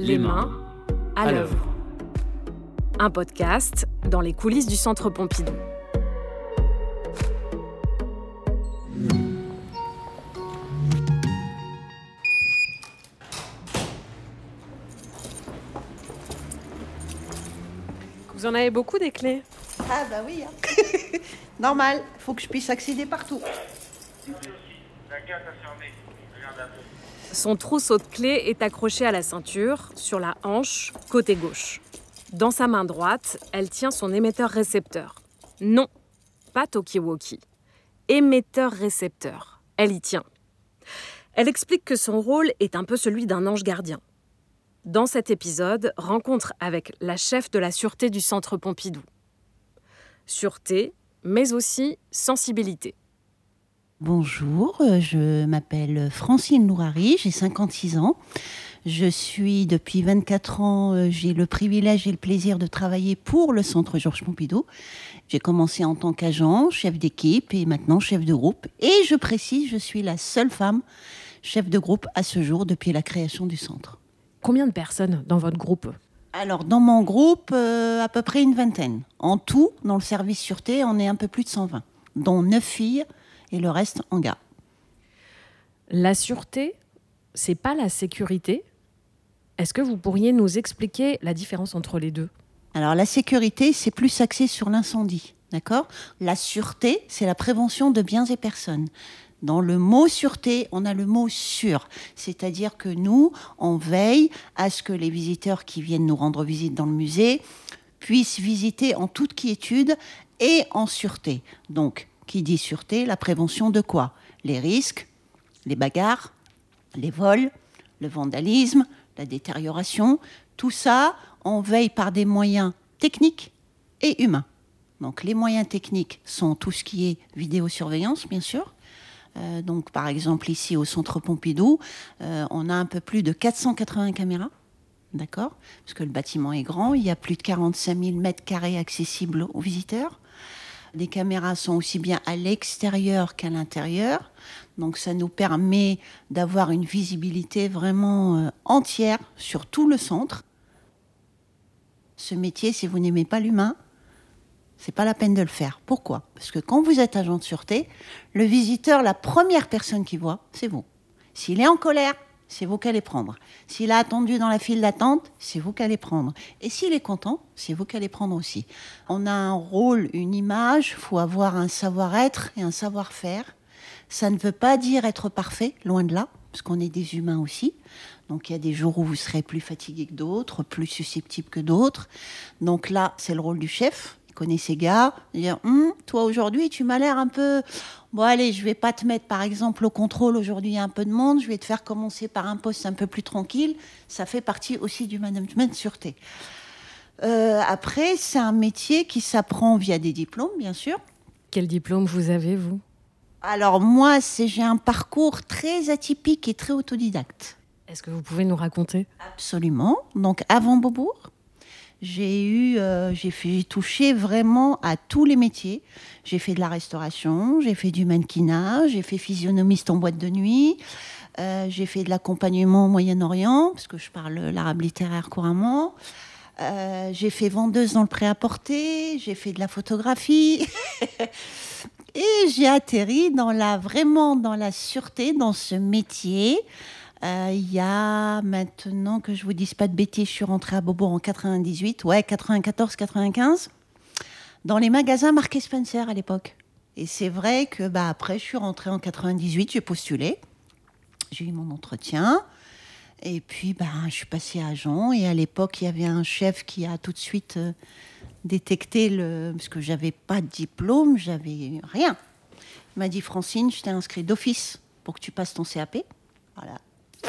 Les mains à l'œuvre. Un podcast dans les coulisses du Centre Pompidou. Vous en avez beaucoup des clés? Ah bah oui, normal, faut que je puisse accéder partout. Son trousseau de clés est accroché à la ceinture, sur la hanche, côté gauche. Dans sa main droite, elle tient son émetteur-récepteur. Non, pas talkie-walkie. Émetteur-récepteur. Elle y tient. Elle explique que son rôle est un peu celui d'un ange gardien. Dans cet épisode, rencontre avec la chef de la sûreté du Centre Pompidou. Sûreté, mais aussi sensibilité. Bonjour, je m'appelle Francine Lourari, j'ai 56 ans. Je suis depuis 24 ans, j'ai le privilège et le plaisir de travailler pour le Centre Georges Pompidou. J'ai commencé en tant qu'agent, chef d'équipe et maintenant chef de groupe. Et je précise, je suis la seule femme chef de groupe à ce jour depuis la création du centre. Combien de personnes dans votre groupe ? Alors, dans mon groupe, à peu près une vingtaine. En tout, dans le service sûreté, on est un peu plus de 120, dont 9 filles et le reste en gars. La sûreté, c'est pas la sécurité. Est-ce que vous pourriez nous expliquer la différence entre les deux ? Alors, la sécurité, c'est plus axé sur l'incendie, d'accord ? La sûreté, c'est la prévention de biens et personnes. Dans le mot sûreté, on a le mot sûr, c'est-à-dire que nous, on veille à ce que les visiteurs qui viennent nous rendre visite dans le musée puissent visiter en toute quiétude et en sûreté. Donc, qui dit sûreté, la prévention de quoi ? Les risques, les bagarres, les vols, le vandalisme, la détérioration, tout ça, on veille par des moyens techniques et humains. Donc, les moyens techniques sont tout ce qui est vidéosurveillance, bien sûr. Donc, par exemple, ici au Centre Pompidou, on a un peu plus de 480 caméras, d'accord ? Parce que le bâtiment est grand, il y a plus de 45 000 mètres carrés accessibles aux visiteurs. Les caméras sont aussi bien à l'extérieur qu'à l'intérieur. Donc, ça nous permet d'avoir une visibilité vraiment entière sur tout le centre. Ce métier, si vous n'aimez pas l'humain, c'est pas la peine de le faire. Pourquoi ? Parce que quand vous êtes agent de sûreté, le visiteur, la première personne qu'il voit, c'est vous. S'il est en colère, c'est vous qui allez prendre. S'il a attendu dans la file d'attente, c'est vous qui allez prendre. Et s'il est content, c'est vous qui allez prendre aussi. On a un rôle, une image, il faut avoir un savoir-être et un savoir-faire. Ça ne veut pas dire être parfait, loin de là, parce qu'on est des humains aussi. Donc il y a des jours où vous serez plus fatigué que d'autres, plus susceptible que d'autres. Donc là, c'est le rôle du chef. Connaît ses gars, dire toi aujourd'hui tu m'as l'air un peu, bon allez je vais pas te mettre par exemple au contrôle, aujourd'hui il y a un peu de monde, je vais te faire commencer par un poste un peu plus tranquille. Ça fait partie aussi du management de sûreté. Après c'est un métier qui s'apprend via des diplômes bien sûr. Quel diplôme vous avez vous ? Alors moi j'ai un parcours très atypique et très autodidacte. Est-ce que vous pouvez nous raconter ? Absolument. Donc avant Beaubourg, j'ai touché vraiment à tous les métiers. J'ai fait de la restauration, j'ai fait du mannequinat, j'ai fait physionomiste en boîte de nuit, j'ai fait de l'accompagnement au Moyen-Orient, parce que je parle l'arabe littéraire couramment. J'ai fait vendeuse dans le prêt-à-porter, j'ai fait de la photographie. Et j'ai atterri vraiment dans la sûreté, dans ce métier. Il y a maintenant, que je vous dise pas de bêtises, je suis rentrée à Beaubourg en 98, 94-95, dans les magasins Marks & Spencer à l'époque. Et c'est vrai que après, je suis rentrée en 98, j'ai postulé, j'ai eu mon entretien, et puis je suis passée agent. Et à l'époque, il y avait un chef qui a tout de suite détecté parce que j'avais pas de diplôme, j'avais rien. Il m'a dit Francine, je t'ai inscrit d'office pour que tu passes ton CAP. Voilà.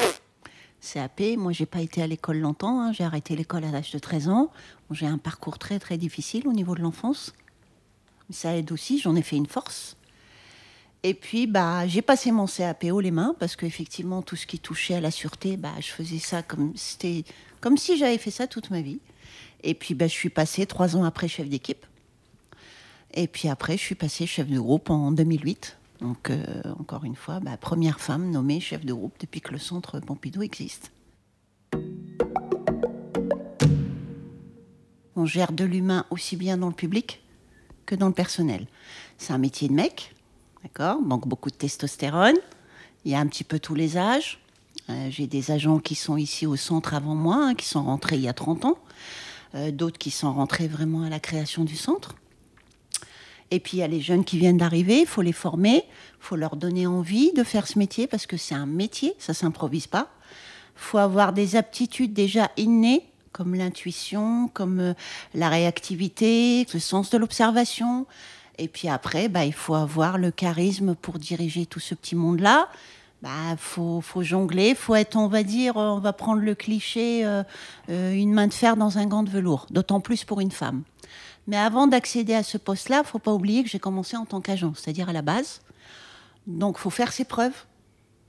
CAP, moi j'ai pas été à l'école longtemps, j'ai arrêté l'école à l'âge de 13 ans. Bon, j'ai un parcours très très difficile au niveau de l'enfance. Mais ça aide aussi, j'en ai fait une force. Et puis j'ai passé mon CAP haut les mains parce qu'effectivement tout ce qui touchait à la sûreté, je faisais ça comme si j'avais fait ça toute ma vie. Et puis je suis passée 3 ans après chef d'équipe. Et puis après je suis passée chef de groupe en 2008. Donc, encore une fois, première femme nommée chef de groupe depuis que le Centre Pompidou existe. On gère de l'humain aussi bien dans le public que dans le personnel. C'est un métier de mec, d'accord ? Donc beaucoup de testostérone. Il y a un petit peu tous les âges. J'ai des agents qui sont ici au centre avant moi, qui sont rentrés il y a 30 ans. D'autres qui sont rentrés vraiment à la création du centre. Et puis il y a les jeunes qui viennent d'arriver, il faut les former, il faut leur donner envie de faire ce métier parce que c'est un métier, ça ne s'improvise pas. Il faut avoir des aptitudes déjà innées, comme l'intuition, comme la réactivité, le sens de l'observation. Et puis après, il faut avoir le charisme pour diriger tout ce petit monde-là. Faut jongler, faut être, on va dire, on va prendre le cliché, une main de fer dans un gant de velours, d'autant plus pour une femme. Mais avant d'accéder à ce poste-là, il ne faut pas oublier que j'ai commencé en tant qu'agent, c'est-à-dire à la base. Donc, il faut faire ses preuves. D'accord ?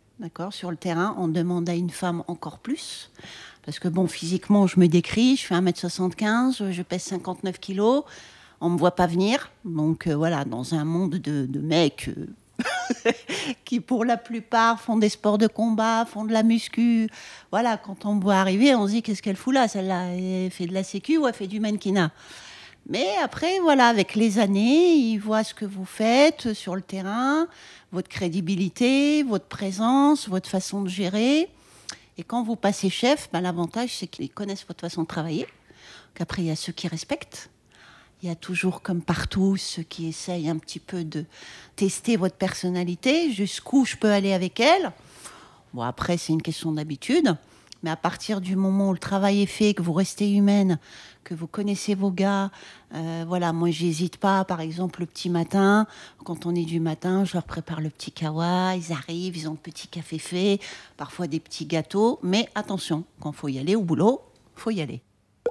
Sur le terrain, on demande à une femme encore plus. Parce que, physiquement, je me décris, je fais 1m75, je pèse 59 kilos, on ne me voit pas venir. Donc, voilà, dans un monde de mecs qui, pour la plupart, font des sports de combat, font de la muscu. Voilà, quand on me voit arriver, on se dit, qu'est-ce qu'elle fout là ? Celle-là, elle fait de la sécu ou elle fait du mannequinat ? Mais après, voilà, avec les années, ils voient ce que vous faites sur le terrain, votre crédibilité, votre présence, votre façon de gérer. Et quand vous passez chef, l'avantage, c'est qu'ils connaissent votre façon de travailler. Qu'après, il y a ceux qui respectent. Il y a toujours, comme partout, ceux qui essayent un petit peu de tester votre personnalité, jusqu'où je peux aller avec elle. Bon, après, c'est une question d'habitude. Mais à partir du moment où le travail est fait, que vous restez humaine, que vous connaissez vos gars, voilà, moi, j'hésite pas. Par exemple, le petit matin, quand on est du matin, je leur prépare le petit kawa. Ils arrivent, ils ont le petit café fait, parfois des petits gâteaux. Mais attention, quand il faut y aller au boulot, il faut y aller.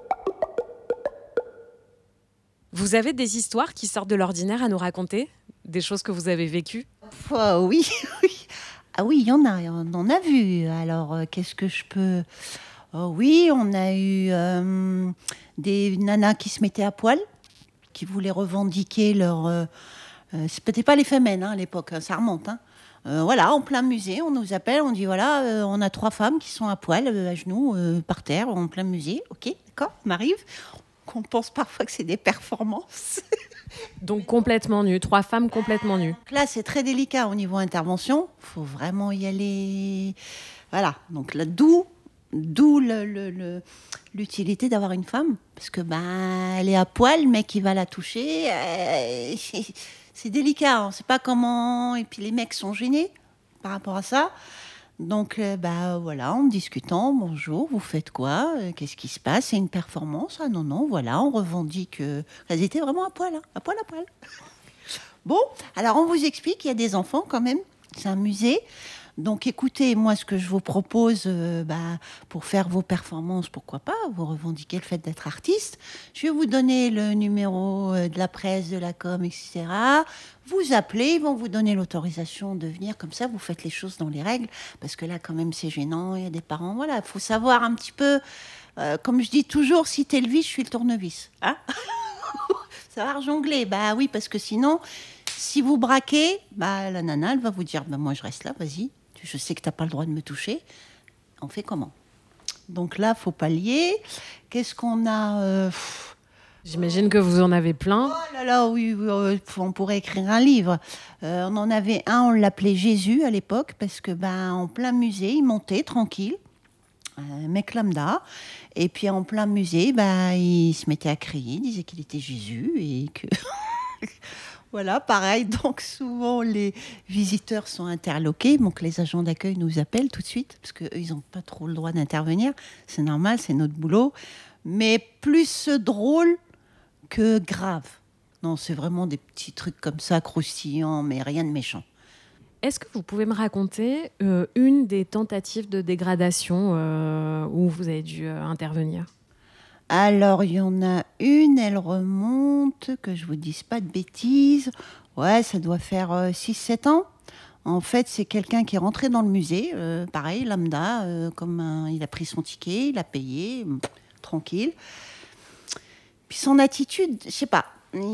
Vous avez des histoires qui sortent de l'ordinaire à nous raconter ? Des choses que vous avez vécues ? Oui, oui. Ah oui, il y en a, on en a vu. Alors, qu'est-ce que je peux... oui, on a eu des nanas qui se mettaient à poil, qui voulaient revendiquer leur... c'était pas les femmes à l'époque, ça remonte. Voilà, en plein musée, on nous appelle, on dit voilà, on a 3 femmes qui sont à poil, à genoux, par terre, en plein musée. Ok, d'accord, on arrive. On pense parfois que c'est des performances. Donc complètement nues, 3 femmes complètement nues. Donc là, c'est très délicat au niveau intervention. Il faut vraiment y aller. Voilà, donc là, d'où l'utilité d'avoir une femme. Parce que elle est à poil, le mec il va la toucher. C'est délicat, on ne sait pas comment. Et puis les mecs sont gênés par rapport à ça. Donc, voilà, en discutant, bonjour, vous faites quoi ? Qu'est-ce qui se passe ? C'est une performance ? Ah non, voilà, on revendique. Elles étaient vraiment à poil, à poil. Bon, alors on vous explique, il y a des enfants quand même, c'est un musée. Donc écoutez, moi ce que je vous propose pour faire vos performances, pourquoi pas, vous revendiquez le fait d'être artiste. Je vais vous donner le numéro de la presse, de la com, etc. Vous appelez, ils vont vous donner l'autorisation de venir, comme ça vous faites les choses dans les règles, parce que là quand même c'est gênant, il y a des parents, voilà, il faut savoir un petit peu, comme je dis toujours, si t'es le vis, je suis le tournevis. Hein. Savoir jongler, oui, parce que sinon, si vous braquez, la nana, elle va vous dire, moi je reste là, vas-y. Je sais que tu n'as pas le droit de me toucher. On fait comment ? Donc là, il faut pallier. Qu'est-ce qu'on a J'imagine que vous en avez plein. Oh là là, oui, on pourrait écrire un livre. On en avait un, on l'appelait Jésus à l'époque, parce que en plein musée, il montait tranquille, un mec lambda. Et puis en plein musée, il se mettait à crier, il disait qu'il était Jésus et que... Voilà, pareil, donc souvent les visiteurs sont interloqués, donc les agents d'accueil nous appellent tout de suite, parce qu'eux, ils n'ont pas trop le droit d'intervenir, c'est normal, c'est notre boulot, mais plus drôle que grave. Non, c'est vraiment des petits trucs comme ça, croustillants, mais rien de méchant. Est-ce que vous pouvez me raconter une des tentatives de dégradation où vous avez dû intervenir ? Alors, il y en a une, elle remonte, que je ne vous dise pas de bêtises. Ouais, ça doit faire 6-7 ans. En fait, c'est quelqu'un qui est rentré dans le musée, pareil, lambda, il a pris son ticket, il a payé, tranquille. Puis son attitude, je ne sais pas.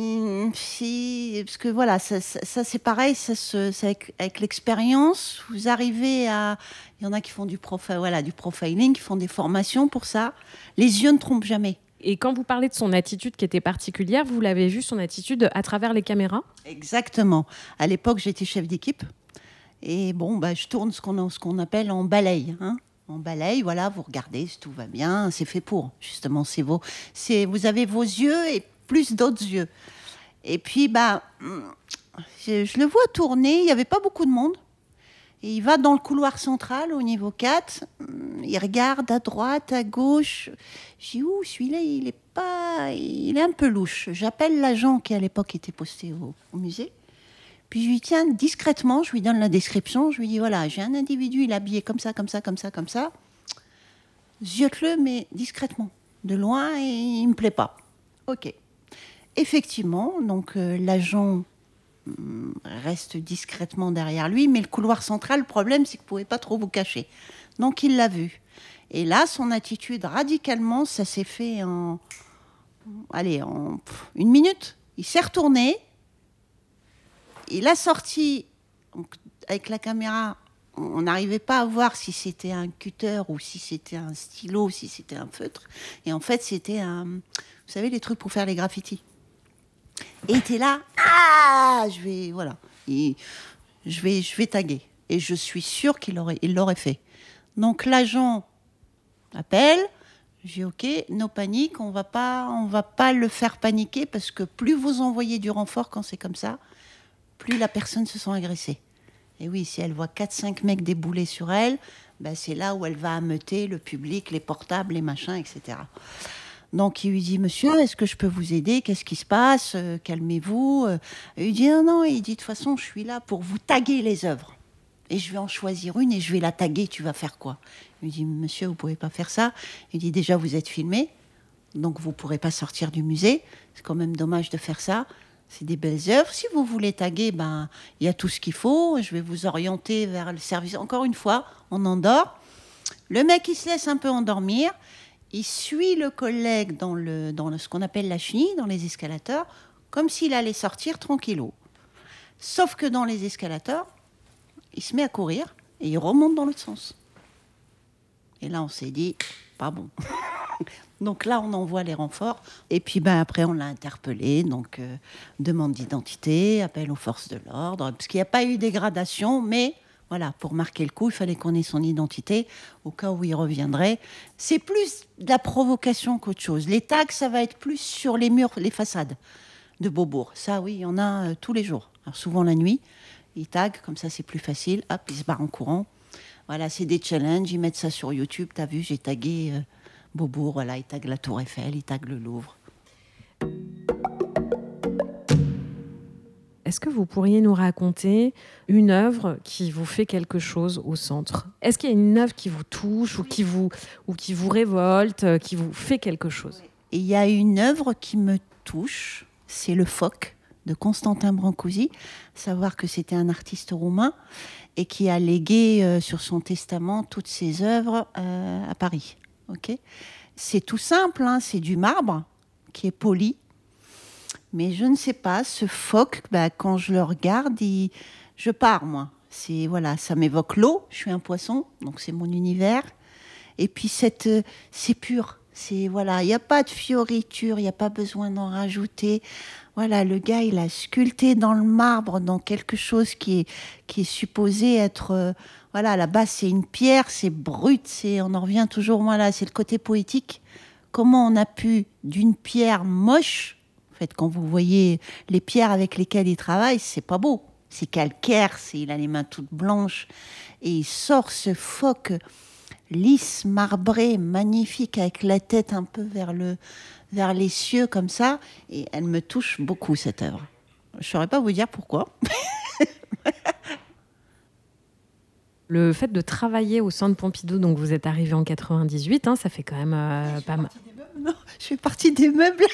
Parce que voilà, ça c'est pareil, c'est avec l'expérience, vous arrivez à... Il y en a qui font du profiling, qui font des formations pour ça. Les yeux ne trompent jamais. Et quand vous parlez de son attitude qui était particulière, vous l'avez vu, son attitude à travers les caméras ? Exactement. À l'époque, j'étais chef d'équipe. Et je tourne ce qu'on appelle en balaye. En balaye, voilà, vous regardez si tout va bien. C'est fait pour, justement. Vous avez vos yeux et plus d'autres yeux. Et puis, je le vois tourner. Il n'y avait pas beaucoup de monde. Et il va dans le couloir central, au niveau 4. Il regarde à droite, à gauche. Je dis, celui-là, il est un peu louche. J'appelle l'agent qui, à l'époque, était posté au musée. Puis je lui tiens discrètement, je lui donne la description. Je lui dis, voilà, j'ai un individu, il est habillé comme ça, comme ça, comme ça, comme ça. Ziote-le, mais discrètement. De loin, et il ne me plaît pas. OK. Effectivement, donc l'agent reste discrètement derrière lui, mais le couloir central, le problème, c'est que vous ne pouvez pas trop vous cacher. Donc, il l'a vu. Et là, son attitude, radicalement, ça s'est fait en une minute. Il s'est retourné. Il a sorti, donc, avec la caméra, on n'arrivait pas à voir si c'était un cutter ou si c'était un stylo, si c'était un feutre. Et en fait, c'était vous savez, les trucs pour faire les graffitis. Et il était là, je vais taguer. Et je suis sûre qu'il l'aurait fait. Donc l'agent appelle, je dis OK, no panique, on va pas le faire paniquer parce que plus vous envoyez du renfort quand c'est comme ça, plus la personne se sent agressée. Et oui, si elle voit 4-5 mecs débouler sur elle, c'est là où elle va ameuter le public, les portables, les machins, etc. Donc, il lui dit, monsieur, est-ce que je peux vous aider ? Qu'est-ce qui se passe ? Calmez-vous. Et il dit, non. Il dit, de toute façon, je suis là pour vous taguer les œuvres. Et je vais en choisir une et je vais la taguer. Tu vas faire quoi ? Il lui dit, monsieur, vous ne pouvez pas faire ça. Il dit, déjà, vous êtes filmé. Donc, vous ne pourrez pas sortir du musée. C'est quand même dommage de faire ça. C'est des belles œuvres. Si vous voulez taguer, il y a tout ce qu'il faut. Je vais vous orienter vers le service. Encore une fois, on endort. Le mec, il se laisse un peu endormir. Il suit le collègue dans ce qu'on appelle la chenille, dans les escalators, comme s'il allait sortir tranquillou. Sauf que dans les escalators, il se met à courir et il remonte dans l'autre sens. Et là, on s'est dit, pas bon. Donc là, on envoie les renforts. Et puis après, on l'a interpellé. Donc, demande d'identité, appel aux forces de l'ordre. Parce qu'il n'y a pas eu dégradation, mais... Voilà, pour marquer le coup, il fallait qu'on ait son identité au cas où il reviendrait. C'est plus de la provocation qu'autre chose. Les tags, ça va être plus sur les murs, les façades de Beaubourg. Ça, oui, il y en a tous les jours. Alors souvent la nuit, ils taguent, comme ça c'est plus facile. Hop, ils se barrent en courant. Voilà, c'est des challenges, ils mettent ça sur YouTube. T'as vu, j'ai tagué Beaubourg, voilà, ils taguent la Tour Eiffel, ils taguent le Louvre. Est-ce que vous pourriez nous raconter une œuvre qui vous fait quelque chose au centre ? Est-ce qu'il y a une œuvre qui vous touche ou qui vous révolte, qui vous fait quelque chose ? Il y a une œuvre qui me touche, c'est Le Phoque de Constantin Brancusi. Savoir que c'était un artiste roumain et qui a légué sur son testament toutes ses œuvres à Paris. Okay ? C'est tout simple, c'est du marbre qui est poli. Mais je ne sais pas, ce phoque, quand je le regarde, je pars, moi. Ça m'évoque l'eau, je suis un poisson, donc c'est mon univers. Et puis c'est pur, il n'y a pas de fioriture, il n'y a pas besoin d'en rajouter. Voilà, le gars, il a sculpté dans le marbre, dans quelque chose qui est supposé être... à la base, c'est une pierre, c'est brut, on en revient toujours, c'est le côté poétique. Comment on a pu, d'une pierre moche... En fait, quand vous voyez les pierres avec lesquelles il travaille, c'est pas beau. C'est calcaire, il a les mains toutes blanches. Et il sort ce phoque lisse, marbré, magnifique, avec la tête un peu vers les cieux, comme ça. Et elle me touche beaucoup, cette œuvre. Je ne saurais pas vous dire pourquoi. Le fait de travailler au Centre Pompidou, donc vous êtes arrivé en 98, ça fait quand même pas mal. Non, je fais partie des meubles.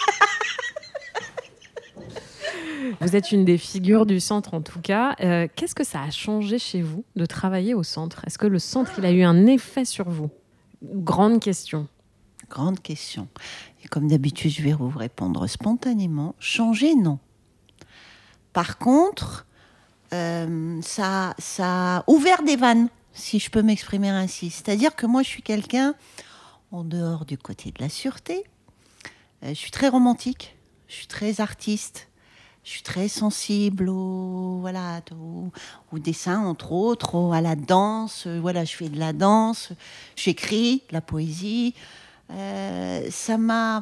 Vous êtes une des figures du centre en tout cas. Qu'est-ce que ça a changé chez vous de travailler au centre ? Est-ce que le centre il a eu un effet sur vous ? Grande question. Grande question. Et comme d'habitude, je vais vous répondre spontanément. Changer, non. Par contre, ça a ouvert des vannes, si je peux m'exprimer ainsi. C'est-à-dire que moi, je suis quelqu'un, en dehors du côté de la sûreté, Je suis très romantique, je suis très artiste, je suis très sensible au dessin, entre autres, à la danse. Voilà, je fais de la danse, j'écris de la poésie. Ça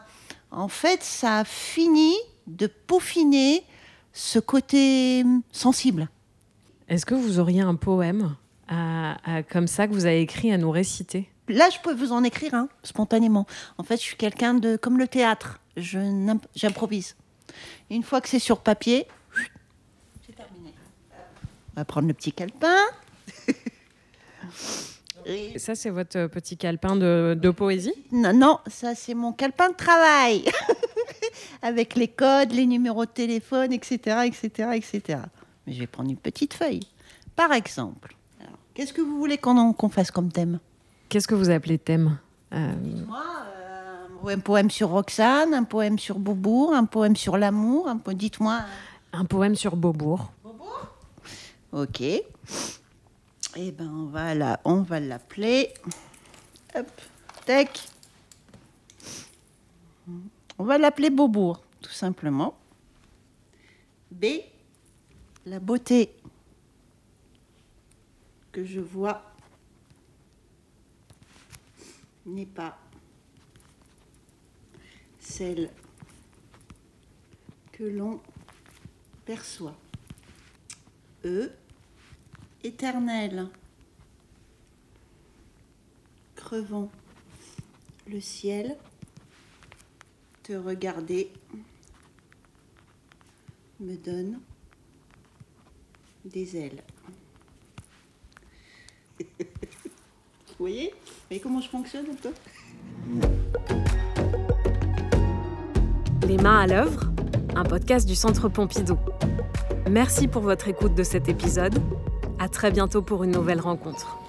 a fini de peaufiner ce côté sensible. Est-ce que vous auriez un poème comme ça que vous avez écrit à nous réciter ? Là, je peux vous en écrire un, spontanément. En fait, je suis quelqu'un de... Comme le théâtre, j'improvise. Une fois que c'est sur papier, c'est terminé. On va prendre le petit calepin. Et ça, c'est votre petit calepin de poésie ? Non, ça, c'est mon calepin de travail. Avec les codes, les numéros de téléphone, etc., etc., etc. Mais je vais prendre une petite feuille. Par exemple, alors, qu'est-ce que vous voulez qu'on fasse comme thème ? Qu'est-ce que vous appelez thème ? Dites-moi, un poème sur Roxane, un poème sur Beaubourg, un poème sur l'amour, dites-moi. Un poème sur Beaubourg. Beaubourg ? Ok. Eh ben, on va l'appeler. Hop, tac. On va l'appeler Beaubourg, tout simplement. B, la beauté que je vois n'est pas celle que l'on perçoit. E, éternel, crevant le ciel, te regarder me donne des ailes. Vous voyez comment je fonctionne un peu ? Les mains à l'œuvre, un podcast du Centre Pompidou. Merci pour votre écoute de cet épisode. À très bientôt pour une nouvelle rencontre.